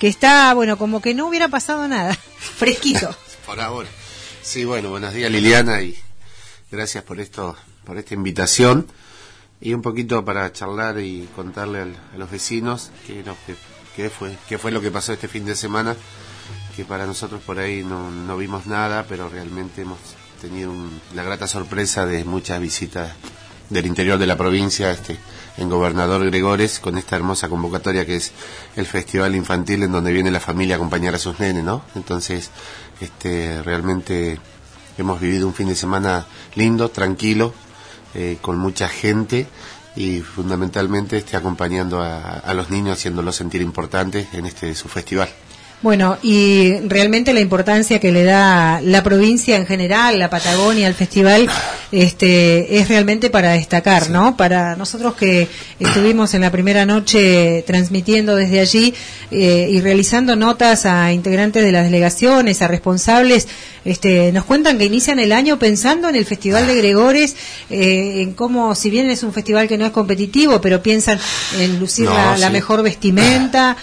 que está, bueno, como que no hubiera pasado nada, fresquito. Por ahora. Sí, bueno, buenos días Liliana y gracias por esta invitación y un poquito para charlar y contarle a los vecinos qué fue lo que pasó este fin de semana, que para nosotros por ahí no vimos nada, pero realmente hemos tenido la grata sorpresa de muchas visitas del interior de la provincia, en Gobernador Gregores, con esta hermosa convocatoria que es el Festival Infantil, en donde viene la familia a acompañar a sus nenes, ¿no? Entonces, realmente hemos vivido un fin de semana lindo, tranquilo, con mucha gente y fundamentalmente acompañando a los niños, haciéndolos sentir importantes en su festival. Bueno, y realmente la importancia que le da la provincia en general, la Patagonia, al festival, es realmente para destacar, sí, ¿no? Para nosotros que estuvimos en la primera noche transmitiendo desde allí y realizando notas a integrantes de las delegaciones, a responsables, nos cuentan que inician el año pensando en el Festival de Gregores, en cómo, si bien es un festival que no es competitivo, pero piensan en lucir la mejor vestimenta,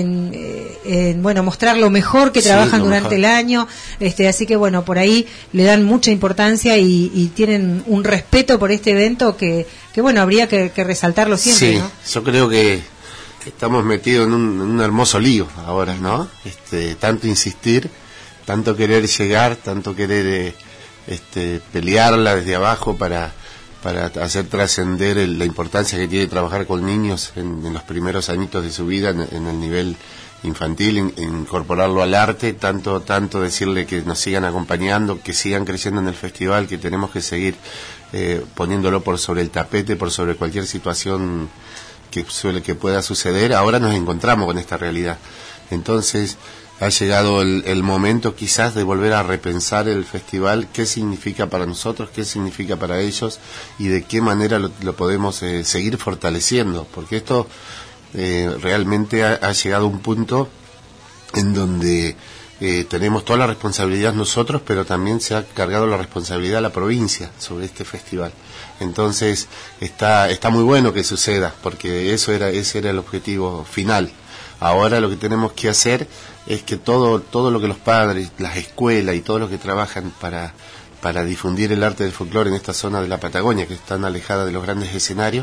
en mostrar lo mejor que trabajan durante el año, así que bueno, por ahí le dan mucha importancia y tienen un respeto por este evento que bueno, habría que resaltarlo siempre, sí, ¿no? Yo creo que estamos metidos en un hermoso lío ahora, ¿no? Tanto insistir, tanto querer llegar, tanto querer pelearla desde abajo para hacer trascender la importancia que tiene trabajar con niños en los primeros añitos de su vida, en el nivel infantil, incorporarlo al arte, tanto decirle que nos sigan acompañando, que sigan creciendo en el festival, que tenemos que seguir poniéndolo por sobre el tapete, por sobre cualquier situación que pueda suceder. Ahora nos encontramos con esta realidad. Entonces ha llegado el momento quizás de volver a repensar el festival, qué significa para nosotros, qué significa para ellos y de qué manera lo podemos seguir fortaleciendo, porque esto realmente ha llegado a un punto en donde tenemos toda la responsabilidad nosotros, pero también se ha cargado la responsabilidad a la provincia sobre este festival. Entonces está muy bueno que suceda, porque ese era el objetivo final. Ahora lo que tenemos que hacer es que todo lo que los padres, las escuelas y todos los que trabajan para difundir el arte del folclore en esta zona de la Patagonia, que están alejadas de los grandes escenarios,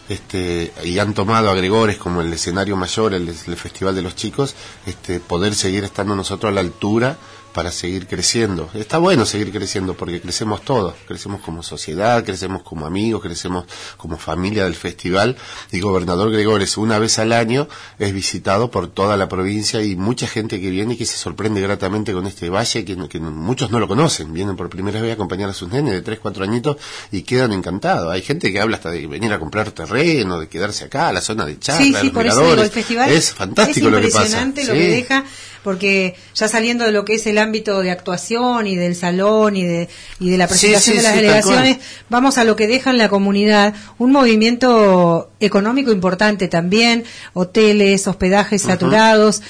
y han tomado a Gregores como el escenario mayor, el Festival de los Chicos, poder seguir estando nosotros a la altura para seguir creciendo. Está bueno seguir creciendo porque crecemos todos, crecemos como sociedad, crecemos como amigos, crecemos como familia del festival, y Gobernador Gregores una vez al año es visitado por toda la provincia y mucha gente que viene y que se sorprende gratamente con este valle, que muchos no lo conocen, vienen por primera vez a acompañar a sus nenes de 3, 4 añitos y quedan encantados. Hay gente que habla hasta de venir a comprar terreno, de quedarse acá, a la zona de charla, sí, por eso digo, el festival es fantástico lo que pasa. Es impresionante lo que deja, porque ya saliendo de lo que es el ámbito de actuación y del salón y de la presentación de las delegaciones, vamos a lo que deja en la comunidad, un movimiento económico importante también, hoteles, hospedajes saturados,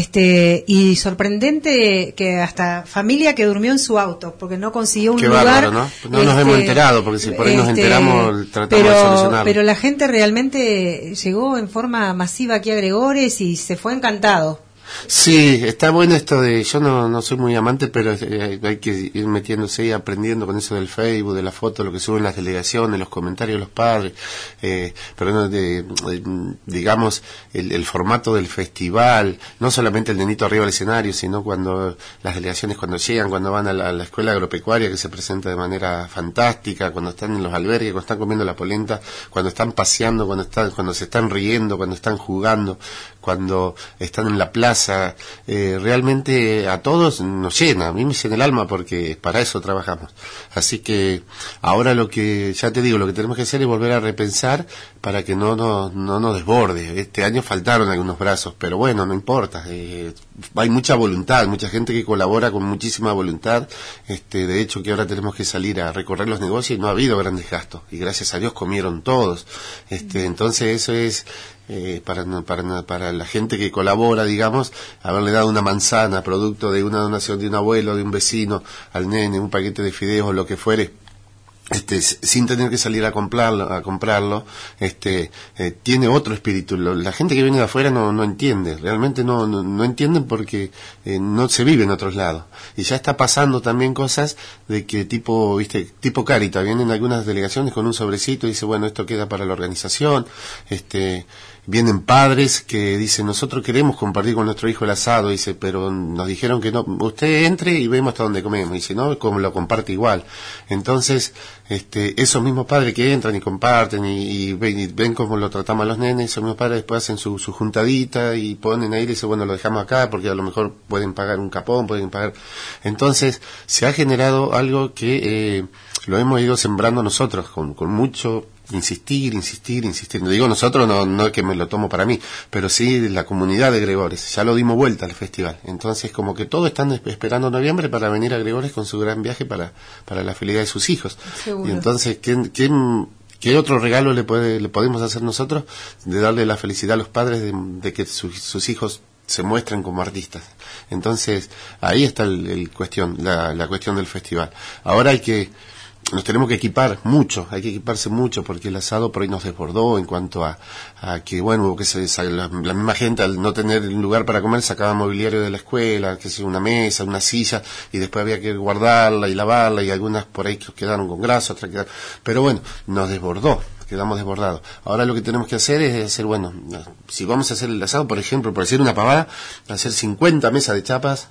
y sorprendente que hasta familia que durmió en su auto porque no consiguió un lugar. Bárbaro, ¿no? No nos hemos enterado, porque si por ahí nos enteramos tratamos de solucionarlo. Pero la gente realmente llegó en forma masiva aquí a Gregores y se fue encantado. Sí, está bueno esto de, yo no soy muy amante, pero hay que ir metiéndose y aprendiendo con eso del Facebook, de la foto, lo que suben las delegaciones, los comentarios de los padres, pero digamos el formato del festival, no solamente el nenito arriba del escenario, sino cuando las delegaciones cuando llegan, cuando van a la escuela agropecuaria, que se presenta de manera fantástica, cuando están en los albergues, cuando están comiendo la polenta, cuando están paseando, cuando se están riendo, cuando están jugando, cuando están en la plaza, realmente a todos nos llena, a mí me llena el alma porque para eso trabajamos. Así que ahora lo que tenemos que hacer es volver a repensar para que no nos desborde. Este año faltaron algunos brazos, pero bueno, no importa, hay mucha voluntad, mucha gente que colabora con muchísima voluntad, de hecho que ahora tenemos que salir a recorrer los negocios y no ha habido grandes gastos, y gracias a Dios comieron todos, entonces eso es para la gente que colabora, digamos, haberle dado una manzana producto de una donación de un abuelo, de un vecino, al nene, un paquete de fideos o lo que fuere, sin tener que salir a comprarlo, tiene otro espíritu. La gente que viene de afuera no entiende, realmente no entienden porque no se vive en otros lados. Y ya está pasando también cosas de que tipo Cáritas, vienen algunas delegaciones con un sobrecito y dice, bueno, esto queda para la organización, vienen padres que dicen, nosotros queremos compartir con nuestro hijo el asado, dice, pero nos dijeron que no, usted entre y vemos hasta dónde comemos, dice, no, como lo comparte igual. Entonces, esos mismos padres que entran y comparten y ven cómo lo tratamos a los nenes, esos mismos padres después hacen su juntadita y ponen ahí y dicen, bueno, lo dejamos acá porque a lo mejor pueden pagar un capón, pueden pagar. Entonces, se ha generado algo que lo hemos ido sembrando nosotros con mucho insistir. No digo nosotros, no es que me lo tomo para mí, pero sí la comunidad de Gregores. Ya lo dimos vuelta al festival. Entonces, como que todos están esperando noviembre para venir a Gregores con su gran viaje para la felicidad de sus hijos. Seguro. Y entonces, ¿qué otro regalo le podemos hacer nosotros de darle la felicidad a los padres de que sus hijos se muestren como artistas? Entonces, ahí está la cuestión del festival. Ahora nos tenemos que equipar mucho, hay que equiparse mucho porque el asado por ahí nos desbordó en cuanto a que, bueno, la misma gente al no tener un lugar para comer sacaba mobiliario de la escuela, que sea una mesa, una silla, y después había que guardarla y lavarla, y algunas por ahí quedaron con grasa, otras quedaron, pero bueno, nos desbordó. Quedamos desbordados. Ahora lo que tenemos que hacer es hacer, bueno, si vamos a hacer el asado, por ejemplo, por decir una pavada, hacer 50 mesas de chapas,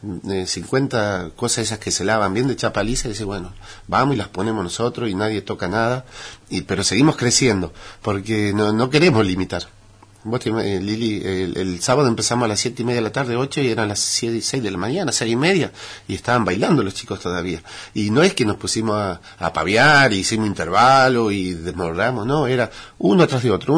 50 cosas esas que se lavan bien de chapa lisa, y decir, bueno, vamos y las ponemos nosotros y nadie toca nada, pero seguimos creciendo, porque no queremos limitar. Lili, el sábado empezamos a las 7:30 de la tarde, 8, y eran las 6 de la mañana, 6:30, y estaban bailando los chicos todavía. Y no es que nos pusimos a paviar y hicimos intervalo y desmoramos, no, era uno tras de otro.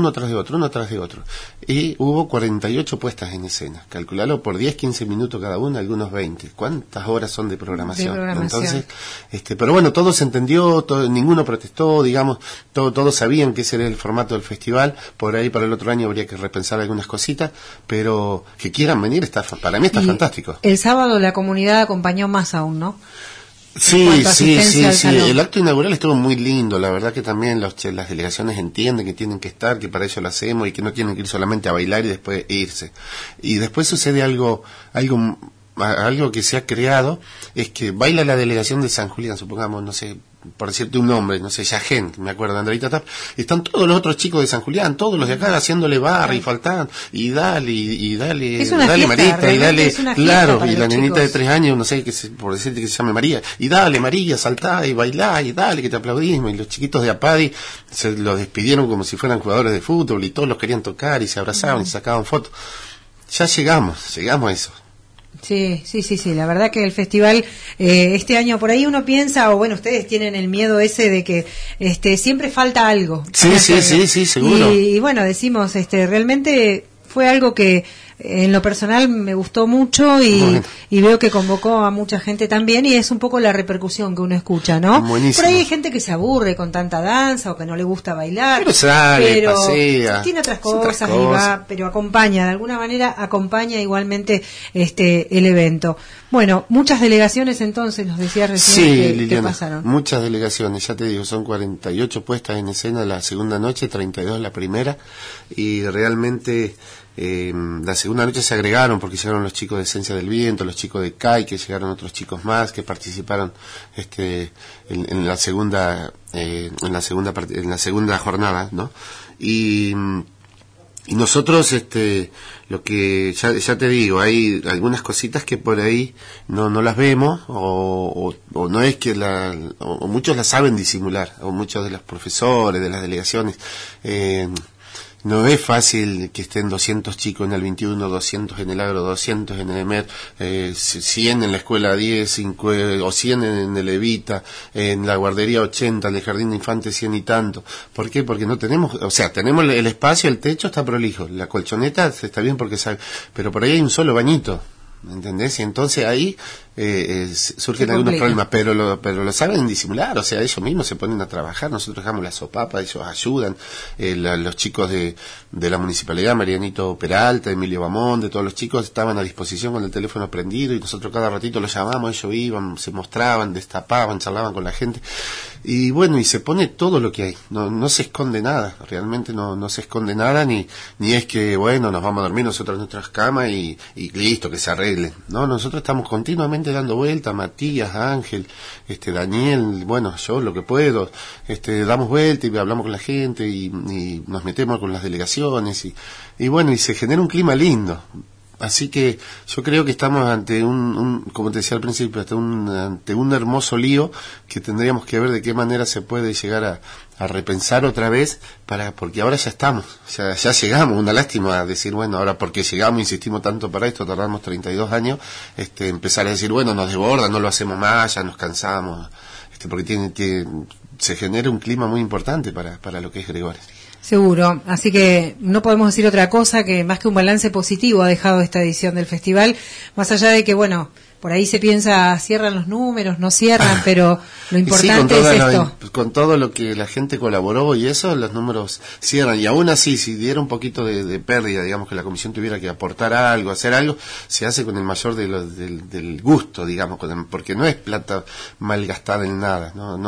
Y hubo 48 puestas en escena. Calculalo por 10, 15 minutos cada una, algunos 20. ¿Cuántas horas son de programación? Entonces, pero bueno, todo se entendió, ninguno protestó, digamos, todos sabían que ese era el formato del festival. Por ahí para el otro año habría que repensar algunas cositas, pero que quieran venir, para mí está fantástico. El sábado la comunidad acompañó más aún, ¿no? Sí. El acto inaugural estuvo muy lindo. La verdad que también las delegaciones entienden que tienen que estar, que para eso lo hacemos y que no tienen que ir solamente a bailar y después irse. Y después sucede algo que se ha creado, es que baila la delegación de San Julián, supongamos, no sé, por decirte un nombre, no sé, Yajén, me acuerdo, Andreita Tap, están todos los otros chicos de San Julián, todos los de acá haciéndole barra y faltando, y dale fiesta, Marita, y dale, claro, y la nenita de 3 años, no sé, por decirte que se llame María, y dale María, saltá y bailá, y dale que te aplaudimos, y los chiquitos de Apadi se los despidieron como si fueran jugadores de fútbol, y todos los querían tocar, y se abrazaban, y sacaban fotos. Ya llegamos a eso. Sí, la verdad que el festival este año por ahí uno piensa, o bueno, ustedes tienen el miedo ese de que siempre falta algo. Sí, seguro. Y bueno, decimos, realmente fue algo que en lo personal me gustó mucho y veo que convocó a mucha gente también, y es un poco la repercusión que uno escucha, ¿no? Buenísimo. Por ahí hay gente que se aburre con tanta danza o que no le gusta bailar, pero sale, pasea, tiene otras cosas y va, pero acompaña, de alguna manera acompaña igualmente el evento. Bueno, muchas delegaciones entonces, nos decía recién Liliana, que pasaron. Muchas delegaciones, ya te digo, son 48 puestas en escena la segunda noche, 32 la primera, y realmente la segunda noche se agregaron porque llegaron los chicos de Esencia del Viento, los chicos de CAI, que llegaron otros chicos más que participaron en la segunda jornada, ¿no? Y nosotros lo que ya te digo, hay algunas cositas que por ahí no las vemos, o no es que o muchos las saben disimular, o muchos de los profesores de las delegaciones. No es fácil que estén 200 chicos en el 21, 200 en el agro, 200 en el EMER, 100 en la escuela 10, o 100 en el Evita, en la guardería 80, en el jardín de infantes 100 y tanto. ¿Por qué? Porque no tenemos, tenemos el espacio, el techo está prolijo, la colchoneta está bien porque sabe, pero por ahí hay un solo bañito. ¿Me entendés? Y entonces ahí surgen algunos problemas, pero lo saben disimular, o sea, ellos mismos se ponen a trabajar, nosotros dejamos la sopapa, ellos ayudan, los chicos de la municipalidad, Marianito Peralta, Emilio Bamonde, todos los chicos estaban a disposición con el teléfono prendido y nosotros cada ratito los llamamos, ellos iban, se mostraban, destapaban, charlaban con la gente y bueno, y se pone todo lo que hay, no se esconde nada, realmente no se esconde nada, ni es que bueno, nos vamos a dormir nosotros en nuestras camas y listo, que se arreglen, no, nosotros estamos continuamente dando vuelta, Matías, Ángel, Daniel, bueno, yo lo que puedo, damos vuelta y hablamos con la gente y nos metemos con las delegaciones y bueno, y se genera un clima lindo. Así que yo creo que estamos ante como te decía al principio, ante un hermoso lío que tendríamos que ver de qué manera se puede llegar a repensar otra vez porque ahora ya estamos, ya llegamos, una lástima decir, bueno, ahora porque llegamos, insistimos tanto para esto, tardamos 32 años, empezar a decir, bueno, nos desborda, no lo hacemos más, ya nos cansamos, porque se genera un clima muy importante para lo que es Gregores. Seguro, así que no podemos decir otra cosa que más que un balance positivo ha dejado esta edición del festival, más allá de que, bueno, por ahí se piensa, cierran los números, no cierran, pero lo importante es esto. Con todo lo que la gente colaboró y eso, los números cierran. Y aún así, si diera un poquito de pérdida, digamos que la comisión tuviera que aportar algo, hacer algo, se hace con el mayor del gusto, digamos, porque no es plata malgastada en nada. No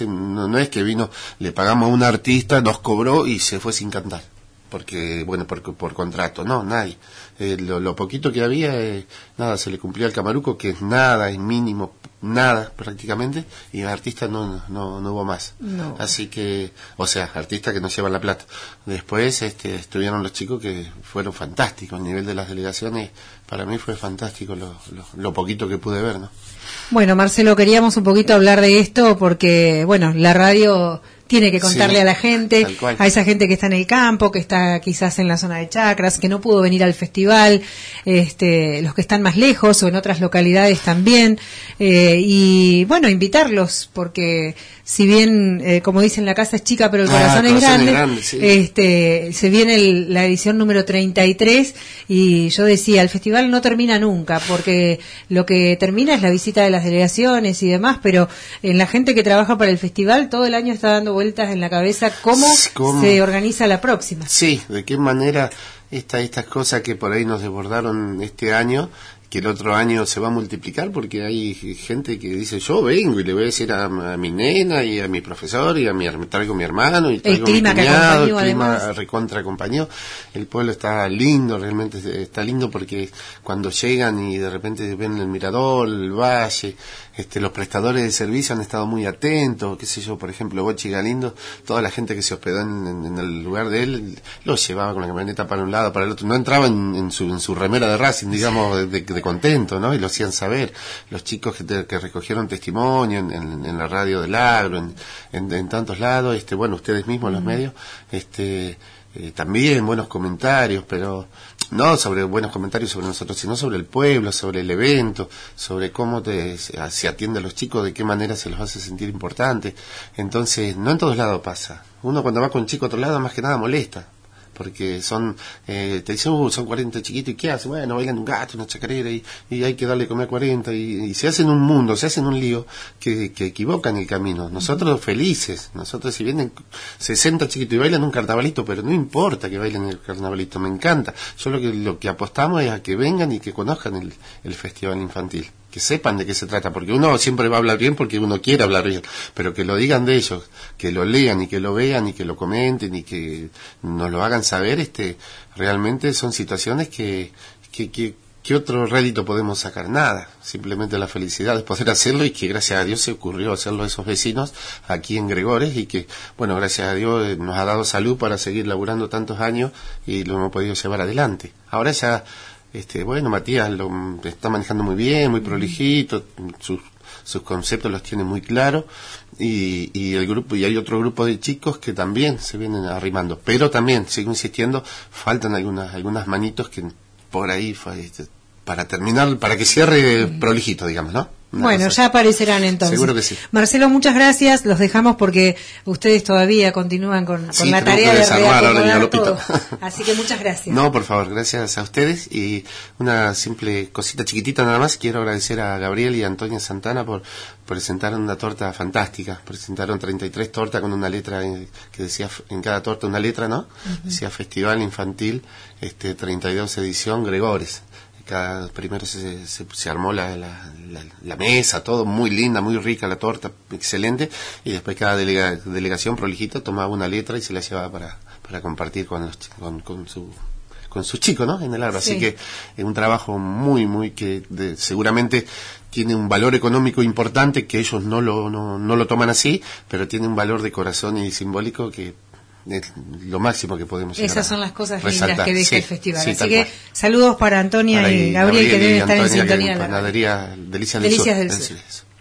es que vino, le pagamos a un artista, nos cobró y se fue sin cantar. Porque, bueno, por contrato, no, nadie. Lo poquito que había, nada, se le cumplió al Camaruco, que es nada, es mínimo, nada prácticamente, y el artista no hubo más. No. Así que, o sea, artistas que no llevan la plata. Después estuvieron los chicos que fueron fantásticos, el nivel de las delegaciones, para mí fue fantástico lo poquito que pude ver, ¿no? Bueno, Marcelo, queríamos un poquito hablar de esto porque, bueno, la radio tiene que contarle a la gente, a esa gente que está en el campo, que está quizás en la zona de Chacras, que no pudo venir al festival, los que están más lejos o en otras localidades también, y bueno, invitarlos, porque si bien, como dicen, la casa es chica pero el corazón es grande, sí. Se viene la edición número 33 y yo decía, el festival no termina nunca, porque lo que termina es la visita de las delegaciones y demás, pero en la gente que trabaja para el festival todo el año está dando vueltas en la cabeza cómo se organiza la próxima. Sí, de qué manera estas cosas que por ahí nos desbordaron este año, que el otro año se va a multiplicar, porque hay gente que dice, yo vengo y le voy a decir a mi nena y a mi profesor y traigo a mi hermano y traigo a mi cuñado, el clima recontra acompañó. El pueblo está lindo, realmente está lindo, porque cuando llegan y de repente ven el mirador, el valle, los prestadores de servicio han estado muy atentos, qué sé yo, por ejemplo, Bochi Galindo, toda la gente que se hospedó en el lugar de él, lo llevaba con la camioneta para un lado, para el otro, no entraba en su remera de Racing, digamos, de contento, ¿no? Y lo hacían saber. Los chicos que recogieron testimonio en la radio del Agro, en tantos lados, bueno, ustedes mismos, los medios, también buenos comentarios, pero no sobre buenos comentarios sobre nosotros, sino sobre el pueblo, sobre el evento, sobre cómo se atiende a los chicos, de qué manera se los hace sentir importantes. Entonces, no en todos lados pasa. Uno cuando va con un chico a otro lado, más que nada molesta, porque te dicen, son 40 chiquitos, ¿y qué hacen? Bueno, bailan un gato, una chacarera, y hay que darle comer a 40, y se hacen un mundo, se hacen un lío que equivocan el camino. Nosotros felices, nosotros si vienen 60 chiquitos y bailan un carnavalito, pero no importa que bailen el carnavalito, me encanta. Yo lo que apostamos es a que vengan y que conozcan el festival infantil, que sepan de qué se trata, porque uno siempre va a hablar bien porque uno quiere hablar bien, pero que lo digan de ellos, que lo lean y que lo vean y que lo comenten y que nos lo hagan saber, realmente son situaciones que otro rédito podemos sacar, nada, simplemente la felicidad de poder hacerlo, y que gracias a Dios se ocurrió hacerlo a esos vecinos aquí en Gregores, y que, bueno, gracias a Dios nos ha dado salud para seguir laburando tantos años y lo hemos podido llevar adelante. Ahora ya bueno, Matías lo está manejando muy bien, muy prolijito, sus conceptos los tiene muy claros, y el grupo, y hay otro grupo de chicos que también se vienen arrimando, pero también, sigo insistiendo, faltan algunas manitos que por ahí, para terminar, para que cierre prolijito, digamos, ¿no? Bueno, ya aparecerán entonces. Seguro que sí. Marcelo, muchas gracias. Los dejamos porque ustedes todavía continúan con la tarea de reacomodar todo. Así que muchas gracias. No, por favor, gracias a ustedes. Y una simple cosita chiquitita nada más. Quiero agradecer a Gabriel y a Antonia Santana por presentar una torta fantástica. Presentaron 33 tortas con una letra que decía en cada torta una letra, ¿no? Decía Festival Infantil 32 edición Gregores. Primero se armó la mesa, todo muy linda, muy rica la torta, excelente, y después cada delegación prolijita tomaba una letra y se la llevaba para compartir con sus chicos, ¿no? En el árbol. Sí. Así que es un trabajo muy que seguramente tiene un valor económico importante, que ellos no lo toman así, pero tiene un valor de corazón y simbólico que es lo máximo que podemos llegar. Esas son las cosas resaltar. Lindas que deja el festival. Así que saludos para Antonia y Gabriel, que deben estar en sintonía. Panadería Delicias del Sur.